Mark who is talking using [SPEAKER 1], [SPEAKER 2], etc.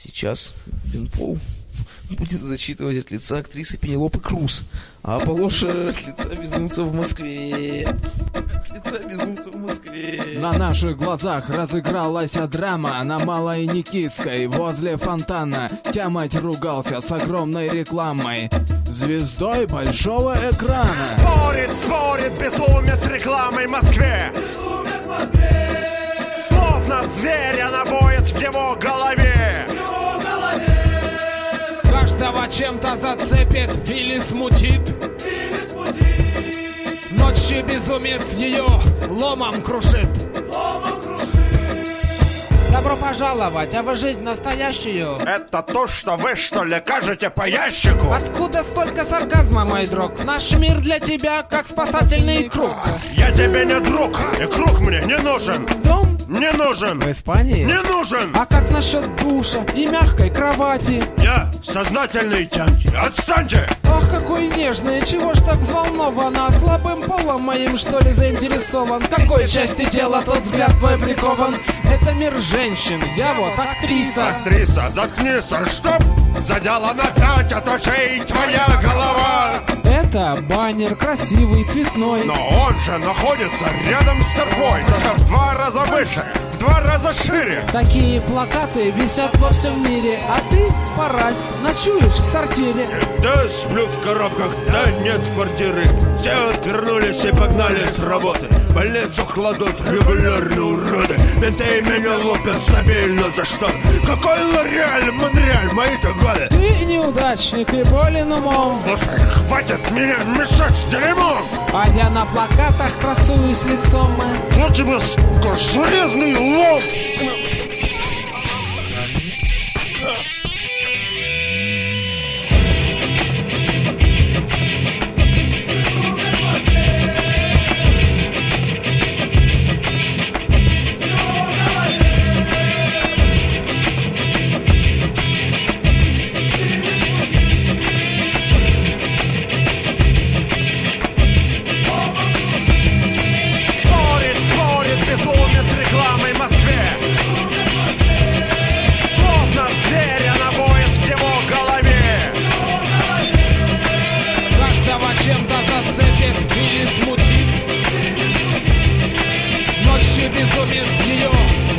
[SPEAKER 1] Сейчас Бенпол будет зачитывать от лица актрисы Пенелопы Круз, а Аполлоша от лица безумца в Москве. От лица безумца в Москве.
[SPEAKER 2] На наших глазах разыгралась драма на Малой Никитской возле фонтана. Тямать ругался с огромной рекламой, звездой большого экрана.
[SPEAKER 3] Спорит безумие с рекламой в Москве. Словно зверя наводит в его голове.
[SPEAKER 2] Каждого чем-то зацепит или смутит. Ночью безумец ее ломом крушит. Добро пожаловать, а вы жизнь настоящую?
[SPEAKER 3] Это то, что вы, что ли, кажете по ящику?
[SPEAKER 2] Откуда столько сарказма, мой друг? Наш мир для тебя как спасательный круг.
[SPEAKER 3] Я тебе не друг, и круг мне не нужен.
[SPEAKER 2] Дом
[SPEAKER 3] Не нужен.
[SPEAKER 2] в Испании?
[SPEAKER 3] Не нужен.
[SPEAKER 2] А как насчет душа и мягкой кровати?
[SPEAKER 3] Я сознательный тянки. Отстаньте.
[SPEAKER 2] Ах, какой нежный, чего ж так взволнована? Слабым полом моим, что ли, заинтересован? Какой части тела тот взгляд твой прикован? Это мир женщин, я вот актриса.
[SPEAKER 3] Актриса, заткнись, чтоб заделана опять от ушей твоя голова.
[SPEAKER 2] Это баннер красивый, цветной.
[SPEAKER 3] Но он же находится рядом с тобой, только в 2 раза выше, в 2 раза шире.
[SPEAKER 2] Такие плакаты висят во всем мире, а ты, парась, ночуешь в сортире.
[SPEAKER 3] Да сплю в коробках, да нет квартиры. Все отвернулись и погнали с работы. В больницу кладут регулярные уроды. Менты меня лупят стабильно за что? Какой Лореаль, Монреаль, мои-то годы.
[SPEAKER 2] Ты неудачник и болен умом.
[SPEAKER 3] Слушай, хватит меня мешать с дерьмом.
[SPEAKER 2] А я на плакатах красуюсь лицом.
[SPEAKER 3] Вот тебе, сука, железный лом. Спорит безумие с рекламой в Москве. Словно зверя наводит в его голове.
[SPEAKER 2] Каждого чем-то зацепит или смутит. Ночью безумец ее